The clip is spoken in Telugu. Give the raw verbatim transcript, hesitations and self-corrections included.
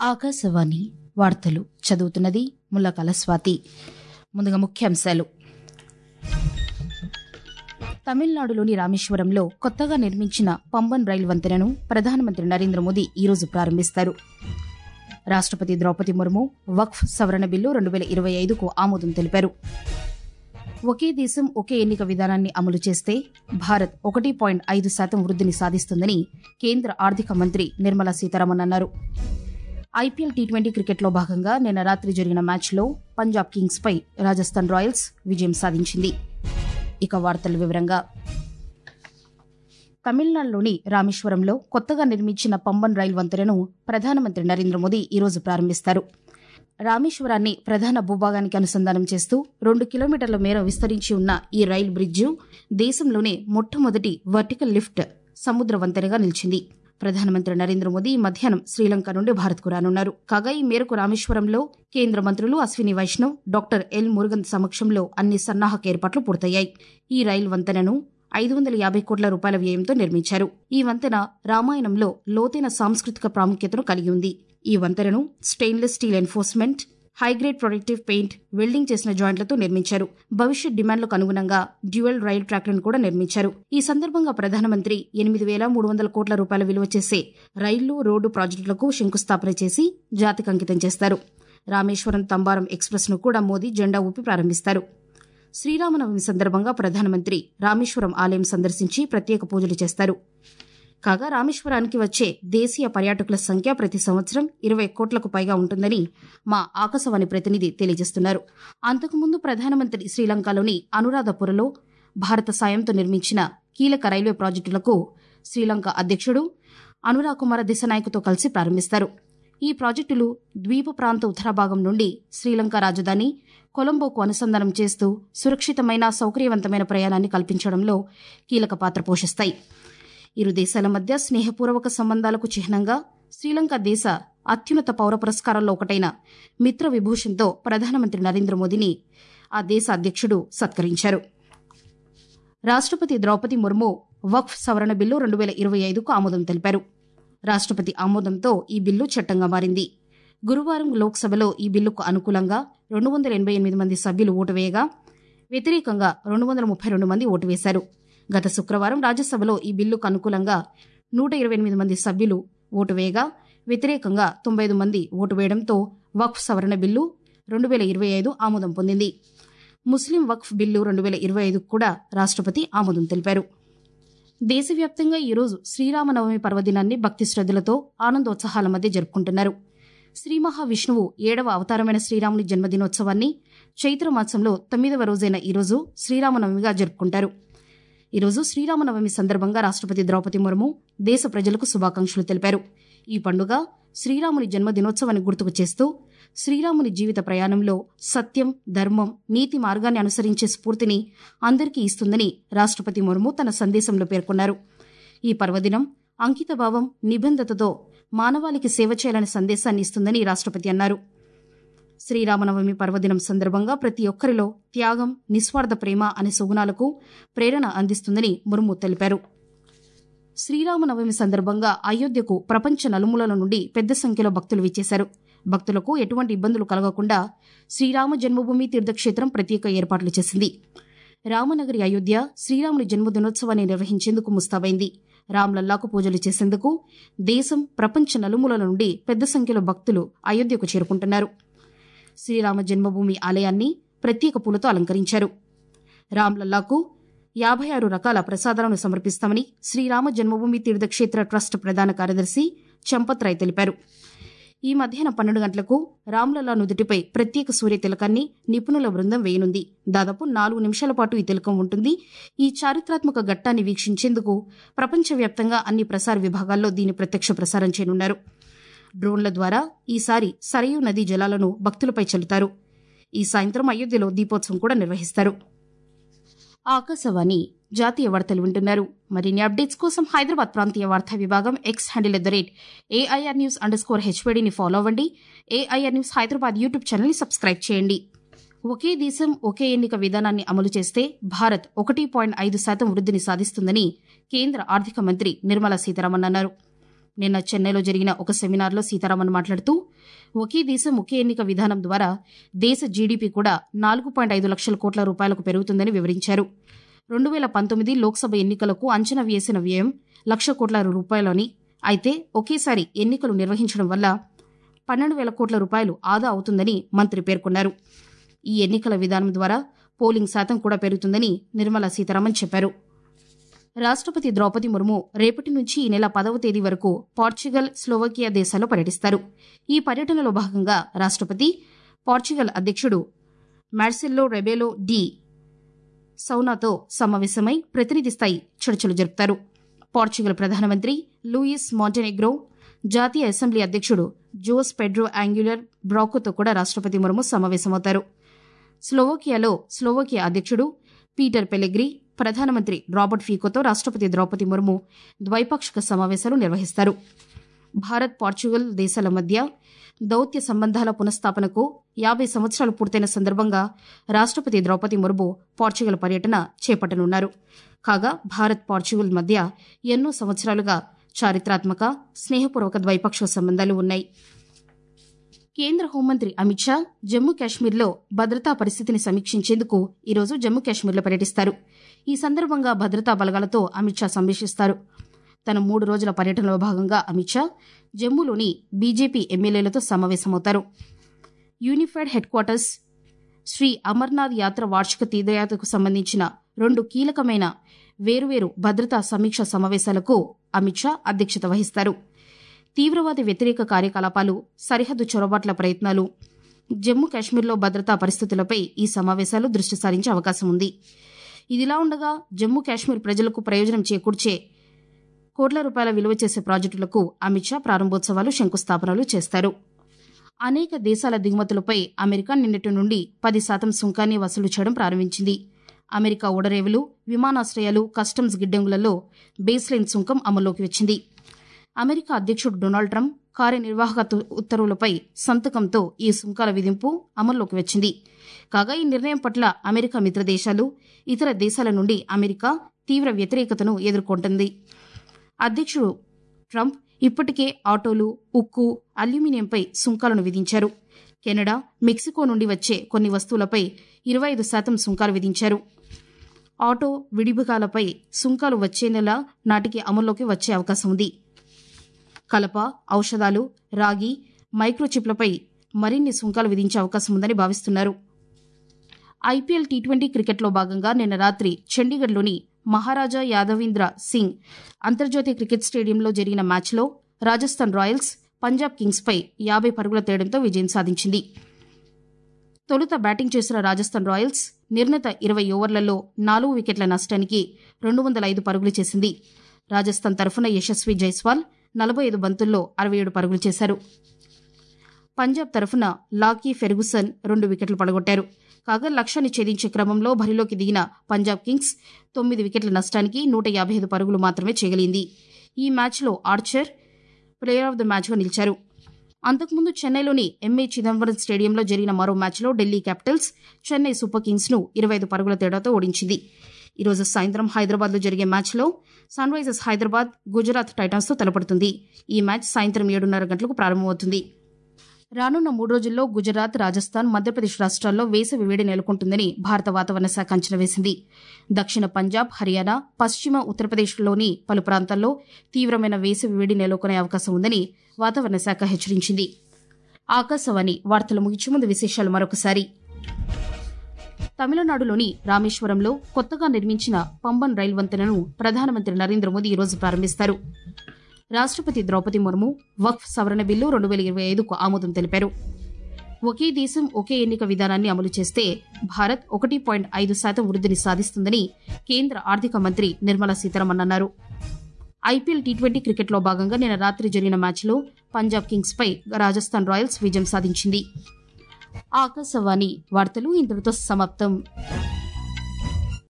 ఆకాశవాణి వార్తలు చదువుతున్నది ముల్లకాల స్వాతి. ముందుగా ముఖ్యాంశాలు. తమిళనాడులోని రామేశ్వరంలో కొత్తగా నిర్మించిన పంబన్ రైలు వంతెనను ప్రధానమంత్రి నరేంద్ర మోదీ ఈరోజు ప్రారంభిస్తారు. రాష్టపతి ద్రౌపది ముర్ము వక్ఫ్ సవరణ బిల్లు రెండు వేల ఇరవై ఐదుకు ఆమోదం తెలిపారు. ఒకే దేశం ఒకే ఎన్నిక విధానాన్ని అమలు చేస్తే భారత్ ఒకటి పాయింట్ ఐదు శాతం వృద్ధిని సాధిస్తుందని కేంద్ర ఆర్థిక మంత్రి నిర్మలా సీతారామన్ అన్నారు. ఐపీఎల్ టీ ట్వంటీ క్రికెట్లో భాగంగా నిన్న రాత్రి జరిగిన మ్యాచ్లో పంజాబ్ కింగ్స్ పై రాజస్థాన్ రాయల్స్ విజయం సాధించింది. ఇక వార్తల వివరంగా. తమిళనాడులోని రామేశ్వరంలో కొత్తగా నిర్మించిన పంబన్ రైలు వంతెనను ప్రధానమంత్రి నరేంద్ర మోదీ ఈరోజు ప్రారంభిస్తారు. రామేశ్వరాన్ని ప్రధాన భూభాగానికి అనుసంధానం చేస్తూ రెండు కిలోమీటర్ల మేర విస్తరించి ఉన్న ఈ రైలు బ్రిడ్జు దేశంలోనే మొట్టమొదటి వర్టికల్ లిఫ్ట్ సముద్ర వంతెనగా నిలిచింది. ప్రధానమంత్రి నరేంద్ర మోదీ మధ్యాహ్నం శ్రీలంక నుండి భారత్కు రానున్నారు. కాగా ఈ మేరకు రామేశ్వరంలో కేంద్ర మంత్రులు అశ్విని వైష్ణవ్, డాక్టర్ ఎల్ మురుగన్ సమక్షంలో అన్ని సన్నాహక ఏర్పాట్లు పూర్తయ్యాయి. ఈ రైలు వంతెనను ఐదు వందల యాభై కోట్ల రూపాయల వ్యయంతో నిర్మించారు. ఈ వంతెన రామాయణంలో లోతైన సాంస్కృతిక ప్రాముఖ్యతను కలిగి ఉంది. ఈ వంతెనను stainless steel enforcement, high grade protective paint, welding చేసిన జాయింట్లతో నిర్మించారు. భవిష్యత్ డిమాండ్లకు అనుగుణంగా డ్యూయల్ రైలు ట్రాక్లను కూడా నిర్మించారు. ఈ సందర్భంగా ప్రధానమంత్రి ఎనిమిది వేల మూడు వందల కోట్ల రూపాయల విలువ చేసే రైళ్లు, రోడ్డు ప్రాజెక్టులకు శంకుస్థాపన చేసి జాతికి అంకితం చేస్తారు. రామేశ్వరం తంబారం ఎక్స్ప్రెస్ ను కూడా మోదీ జెండా ఊపి ప్రారంభిస్తారు. శ్రీరామనవమి సందర్భంగా ప్రధానమంత్రి రామేశ్వరం ఆలయం సందర్శించి ప్రత్యేక పూజలు చేస్తారు. కాగా రామేశ్వరానికి వచ్చే దేశీయ పర్యాటకుల సంఖ్య ప్రతి సంవత్సరం ఇరవై కోట్లకు పైగా ఉంటుందని మా ఆకాశవాణి ప్రతినిధి తెలియజేస్తున్నారు. అంతకుముందు ప్రధానమంత్రి శ్రీలంకలోని అనురాధపురలో భారత సాయంతో నిర్మించిన కీలక రైల్వే ప్రాజెక్టులకు శ్రీలంక అధ్యక్షుడు అనురా కుమార దిశనాయకతో కలిసి ప్రారంభిస్తారు. ఈ ప్రాజెక్టులు ద్వీప ప్రాంత ఉత్తర భాగం నుండి శ్రీలంక రాజధాని కొలంబోకు అనుసంధానం చేస్తూ సురక్షితమైన, సౌకర్యవంతమైన ప్రయాణాన్ని కల్పించడంలో కీలక పాత్ర పోషిస్తాయి. ఇరు దేశాల మధ్య స్నేహపూర్వక సంబంధాలకు చిహ్నంగా శ్రీలంక దేశ అత్యున్నత పౌర పురస్కారాల్లో ఒకటైన మిత్ర విభూషణ్తో ప్రధానమంత్రి నరేంద్ర మోదీని ఆ దేశ అధ్యక్షుడు సత్కరించారు. రాష్టపతి ద్రౌపది ముర్ము వక్ఫ్ సవరణ బిల్లు రెండు వేల ఇరవై ఐదుకు ఆమోదం తెలిపారు. రాష్టపతి ఆమోదంతో ఈ బిల్లు చట్టంగా మారింది. గురువారం లోక్సభలో ఈ బిల్లుకు అనుకూలంగా రెండు వందల ఎనభై ఎనిమిది మంది సభ్యులు ఓటు వేయగా వ్యతిరేకంగా రెండు వందల ముప్పై రెండు మంది ఓటు వేశారు. గత శుక్రవారం రాజ్యసభలో ఈ బిల్లుకు అనుకూలంగా నూట ఇరవై ఎనిమిది మంది సభ్యులు ఓటు వేయగా వ్యతిరేకంగా తొంభై ఐదు మంది ఓటు వేయడంతో వక్ఫ్ సవరణ బిల్లు రెండు వేల ఇరవై ఐదు ఆమోదం పొందింది. ముస్లిం వక్ఫ్ బిల్లు రెండు వేల ఇరవై ఐదుకు కూడా రాష్టపతి ఆమోదం తెలిపారు. దేశవ్యాప్తంగా ఈరోజు శ్రీరామనవమి పర్వదినాన్ని భక్తి శ్రద్దలతో ఆనందోత్సాహాల మధ్య జరుపుకుంటున్నారు. శ్రీ మహావిష్ణువు ఏడవ అవతారమైన శ్రీరాముని జన్మదినోత్సవాన్ని చైత్రమాసంలో తొమ్మిదవ రోజైన ఈరోజు శ్రీరామనవమిగా జరుపుకుంటారు. ఈరోజు శ్రీరామనవమి సందర్భంగా రాష్టపతి ద్రౌపది ముర్ము దేశ ప్రజలకు శుభాకాంక్షలు తెలిపారు. ఈ పండుగ శ్రీరాముని జన్మదినోత్సవాన్ని గుర్తుకు చేస్తూ శ్రీరాముని జీవిత ప్రయాణంలో సత్యం, ధర్మం, నీతి మార్గాన్ని అనుసరించే స్ఫూర్తిని అందరికీ ఇస్తుందని రాష్టపతి ముర్ము తన సందేశంలో పేర్కొన్నారు. ఈ పర్వదినం అంకితభావం, నిబద్ధతతో మానవాళికి సేవ చేయాలనే సందేశాన్ని ఇస్తుందని రాష్టపతి అన్నారు. శ్రీరామనవమి పర్వదినం సందర్భంగా ప్రతి ఒక్కరిలో త్యాగం, నిస్వార్థ ప్రేమ అనే సుగుణాలకు ప్రేరణ అందిస్తుందని ముర్ము తెలిపారు. శ్రీరామనవమి సందర్భంగా అయోధ్యకు ప్రపంచ నలుమూలల నుండి పెద్ద సంఖ్యలో భక్తులు విచ్చేశారు. భక్తులకు ఎటువంటి ఇబ్బందులు కలగకుండా శ్రీరామ జన్మభూమి తీర్థక్షేత్రం ప్రత్యేక ఏర్పాట్లు చేసింది. రామనగరి అయోధ్య శ్రీరాముని జన్మదినోత్సవాన్ని నిర్వహించేందుకు ముస్తాబైంది. రామ్లల్లాకు పూజలు చేసేందుకు దేశం, ప్రపంచ నలుమూలల నుండి పెద్ద సంఖ్యలో భక్తులు అయోధ్యకు చేరుకుంటున్నారు. శ్రీరామ జన్మభూమి ఆలయాన్ని ప్రత్యేక పూలతో అలంకరించారు. రామ్లల్లాకు యాభై ఆరు రకాల ప్రసాదాలను సమర్పిస్తామని శ్రీరామ జన్మభూమి తీర్థక్షేత్ర ట్రస్ట్ ప్రధాన కార్యదర్శి చంపత్ రాయ్ తెలిపారు. ఈ మధ్యాహ్నం పన్నెండు గంటలకు రామ్లల్లా నుదుటిపై ప్రత్యేక సూర్య తిలకాన్ని నిపుణుల బృందం వేయనుంది. దాదాపు నాలుగు నిమిషాల పాటు ఈ తిలకం ఉంటుంది. ఈ చారిత్రాత్మక ఘట్టాన్ని వీక్షించేందుకు ప్రపంచవ్యాప్తంగా అన్ని ప్రసార విభాగాల్లో దీని ప్రత్యక్ష ప్రసారం చేయనున్నారు. డ్రోన్ల ద్వారా ఈసారి సరయూ నదీ జలాలను భక్తులపై చల్లుతారు. ఈ సాయంత్రం అయోధ్యలో దీపోత్సవం కూడా నిర్వహిస్తారు. ఆకాశవాణి జాతీయ వార్తలు వింటున్నారు. మరిన్ని అప్డేట్స్ కోసం హైదరాబాద్ ప్రాంతీయ వార్తా విభాగం X handle at the rate AIR news under score హెచ్వైడీని ఫాలో అవ్వండి. ఏఐఆర్ న్యూస్ హైదరాబాద్ యూట్యూబ్ ఛానల్ని సబ్స్క్రైబ్ చేయండి. ఒకే దేశం ఒకే ఎన్నిక విధానాన్ని అమలు చేస్తే భారత్ ఒకటి పాయింట్ ఐదు శాతం వృద్ధిని సాధిస్తుందని కేంద్ర ఆర్థిక మంత్రి నిర్మలా సీతారామన్ అన్నారు. నిన్న చెన్నైలో జరిగిన ఒక సెమినార్లో సీతారామన్ మాట్లాడుతూ ఒకే దేశం ఒకే ఎన్నిక విధానం ద్వారా దేశ జీడీపీ కూడా నాలుగు పాయింట్ ఐదు లక్షల కోట్ల రూపాయలకు పెరుగుతుందని వివరించారు. రెండు వేల పంతొమ్మిది లోక్సభ ఎన్నికలకు అంచనా వేసిన వ్యయం లక్ష కోట్ల రూపాయలని, అయితే ఒకేసారి ఎన్నికలు నిర్వహించడం వల్ల పన్నెండు వేల కోట్ల రూపాయలు ఆదా అవుతుందని మంత్రి పేర్కొన్నారు. ఈ ఎన్నికల విధానం ద్వారా పోలింగ్ శాతం కూడా పెరుగుతుందని నిర్మలా సీతారామన్ చెప్పారు. రాష్ట్రపతి ద్రౌపది ముర్ము రేపటి నుంచి ఈ నెల పదవ తేదీ వరకు పోర్చుగల్, స్లోవకియా దేశాల్లో పర్యటిస్తారు. ఈ పర్యటనలో భాగంగా రాష్ట్రపతి పోర్చుగల్ అధ్యక్షుడు మార్సెల్లో రెబెలో డి సౌనాతో సమావేశమై ప్రతినిధి స్థాయి చర్చలు జరుపుతారు. పోర్చుగల్ ప్రధానమంత్రి లూయిస్ మాంటెనెగ్రో, జాతీయ అసెంబ్లీ అధ్యక్షుడు జోస్ పెడ్రో యాంగ్యులర్ బ్రాకోతో కూడా రాష్ట్రపతి ముర్ము సమావేశమవుతారు. స్లోవకియాలో స్లోవకియా అధ్యక్షుడు పీటర్ పెలెగ్రీ, ప్రధానమంత్రి రాబర్ట్ ఫీకోతో రాష్ట్రపతి ద్రౌపది ముర్ము ద్వైపాక్షిక సమావేశాలు నిర్వహిస్తారు. భారత్, పోర్చుగల్ దేశాల మధ్య దౌత్య సంబంధాల పునఃస్థాపనకు యాభై సంవత్సరాలు పూర్తయిన సందర్భంగా రాష్ట్రపతి ద్రౌపది ముర్ము పోర్చుగల్ పర్యటన చేపట్టనున్నారు. కాగా భారత్, పోర్చుగల్ మధ్య ఎన్నో సంవత్సరాలుగా చారిత్రాత్మక, స్నేహపూర్వక ద్వైపాక్షిక సంబంధాలు ఉన్నాయి. కేంద్ర హోంమంత్రి అమిత్ షా జమ్మూ కాశ్మీర్లో భద్రతా పరిస్థితిని సమీక్షించేందుకు ఈరోజు జమ్మూ కాశ్మీర్లో పర్యటిస్తారు. ఈ సందర్భంగా భద్రతా బలగాలతో అమిత్ షా సమీక్షిస్తారు. తన మూడు రోజుల పర్యటనలో భాగంగా అమిత్ షా జమ్మూలోని బీజేపీ ఎమ్మెల్యేలతో సమావేశమవుతారు. Unified headquarters Shri Amarnath Yatra వార్షిక తీర్థయాత్రకు సంబంధించిన రెండు కీలకమైన వేరువేరు భద్రతా సమీక్ష సమావేశాలకు అమిత్ షా అధ్యక్షత వహిస్తారు. తీవ్రవాద వ్యతిరేక కార్యకలాపాలు, సరిహద్దు చొరబాట్ల ప్రయత్నాలు, జమ్మూ కాశ్మీర్లో భద్రతా పరిస్థితులపై ఈ సమావేశాలు దృష్టి సారించే అవకాశం ఉంది. ఇదిలా ఉండగా జమ్మూ కాశ్మీర్ ప్రజలకు ప్రయోజనం చేకూర్చే కోట్ల రూపాయల విలువ చేసే ప్రాజెక్టులకు అమిత్ షా ప్రారంభోత్సవాలు, శంకుస్థాపనలు చేస్తారు. అనేక దేశాల దిగుమతులపై అమెరికా నిన్నటి నుండి పది శాతం సుంకాన్ని వసూలు చేయడం ప్రారంభించింది. అమెరికా ఓడరేవులు, విమానాశ్రయాలు, కస్టమ్స్ గిడ్డంగులలో బేస్లైన్ సుంకం అమల్లోకి వచ్చింది. అమెరికా అధ్యక్షుడు డొనాల్డ్ ట్రంప్ కార్యనిర్వాహక ఉత్తర్వులపై సంతకంతో ఈ సుంకాల విధింపు అమల్లోకి వచ్చింది. కాగా ఈ నిర్ణయం పట్ల అమెరికా మిత్రదేశాలు, ఇతర దేశాల నుండి అమెరికా తీవ్ర వ్యతిరేకతను ఎదుర్కొంటుంది. అధ్యక్షుడు ట్రంప్ ఇప్పటికే ఆటోలు, ఉక్కు, అల్యూమినియంపై సుంకాలను విధించారు. కెనడా, మెక్సికో నుండి వచ్చే కొన్ని వస్తువులపై ఇరవై ఐదు శాతం సుంకాలు విధించారు. ఆటో విడిభాగాలపై సుంకాలు వచ్చే నెల నాటికి అమల్లోకి వచ్చే అవకాశం ఉంది. కలప, ఔషధాలు, రాగి, మైక్రోచిప్లపై మరిన్ని సుంకాలు విధించే అవకాశం ఉందని భావిస్తున్నారు. ఐపీఎల్ టీ ట్వంటీ క్రికెట్లో భాగంగా నిన్న రాత్రి చండీగఢ్లోని మహారాజా యాదవీంద్ర సింగ్ అంతర్జాతీయ క్రికెట్ స్టేడియంలో జరిగిన మ్యాచ్లో రాజస్థాన్ రాయల్స్ పంజాబ్ కింగ్స్పై యాభై పరుగుల తేడంతో విజయం సాధించింది. తొలుత బ్యాటింగ్ చేసిన రాజస్థాన్ రాయల్స్ నిర్ణీత ఇరవై ఓవర్లలో నాలుగు వికెట్ల నష్టానికి రెండు వందల ఐదు పరుగులు చేసింది. రాజస్థాన్ తరఫున యశస్వి జైస్వాల్ నలభై ఐదు బంతుల్లో అరవై ఏడు పరుగులు చేశారు. పంజాబ్ తరఫున లాకీ ఫెర్గుసన్ రెండు వికెట్లు పడగొట్టారు. కాగా లక్ష్యాన్ని ఛేదించే క్రమంలో బరిలోకి దిగిన పంజాబ్ కింగ్స్ తొమ్మిది వికెట్ల నష్టానికి నూట యాభై ఐదు పరుగులు మాత్రమే చేయగలిగింది. ఈ మ్యాచ్లో ఆర్చర్ ప్లేయర్ ఆఫ్ ద మ్యాచ్గా నిలిచారు. అంతకుముందు చెన్నైలోని ఎంఏ చిదంబరం స్టేడియంలో జరిగిన మరో మ్యాచ్లో Delhi Capitals Chennai Super Kings ను ఇరవై ఐదు పరుగుల తేడాతో ఓడించింది. ఈరోజు సాయంత్రం హైదరాబాద్లో జరిగే మ్యాచ్లో సన్ రైజర్స్ హైదరాబాద్ గుజరాత్ టైటాన్స్తో తలపడుతుంది. ఈ మ్యాచ్ సాయంత్రం ఏడున్నర గంటలకు ప్రారంభమవుతుంది. రానున్న మూడు రోజుల్లో గుజరాత్, రాజస్థాన్, మధ్యప్రదేశ్ రాష్ట్రాల్లో వేసవి వేడి నెలకొంటుందని భారత వాతావరణ శాఖ అంచనా వేసింది. దక్షిణ పంజాబ్, హర్యానా, పశ్చిమ ఉత్తరప్రదేశ్లోని పలు ప్రాంతాల్లో తీవ్రమైన వేసవి వేడి నెలకొనే అవకాశం ఉందని వాతావరణ శాఖ హెచ్చరించింది. ఆకాశవాణి వార్తలు ముగించే ముందు విశేషాలు మరొకసారి. తమిళనాడులోని రామేశ్వరంలో కొత్తగా నిర్మించిన పంబన్ రైలు వంతెనను ప్రధానమంత్రి నరేంద్ర మోదీ ఈరోజు ప్రారంభిస్తారు. రాష్ట్రపతి ద్రౌపది ముర్ము వక్ఫ్ సవరణ బిల్లు రెండు వేల ఇరవై ఐదుకు ఆమోదం తెలిపారు. ఒకే దేశం ఒకే ఎన్నిక విధానాన్ని అమలు చేస్తే భారత్ ఒకటి పాయింట్ ఐదు శాతం వృద్ధిని సాధిస్తుందని కేంద్ర ఆర్థిక మంత్రి నిర్మలా సీతారామన్ అన్నారు. ఐపీఎల్ టీ ట్వంటీ క్రికెట్లో భాగంగా నిన్న రాత్రి జరిగిన మ్యాచ్లో పంజాబ్ కింగ్స్పై రాజస్థాన్ రాయల్స్ విజయం సాధించింది. ఆకాశవాణి వార్తలు ఇంతటితో సమాప్తం.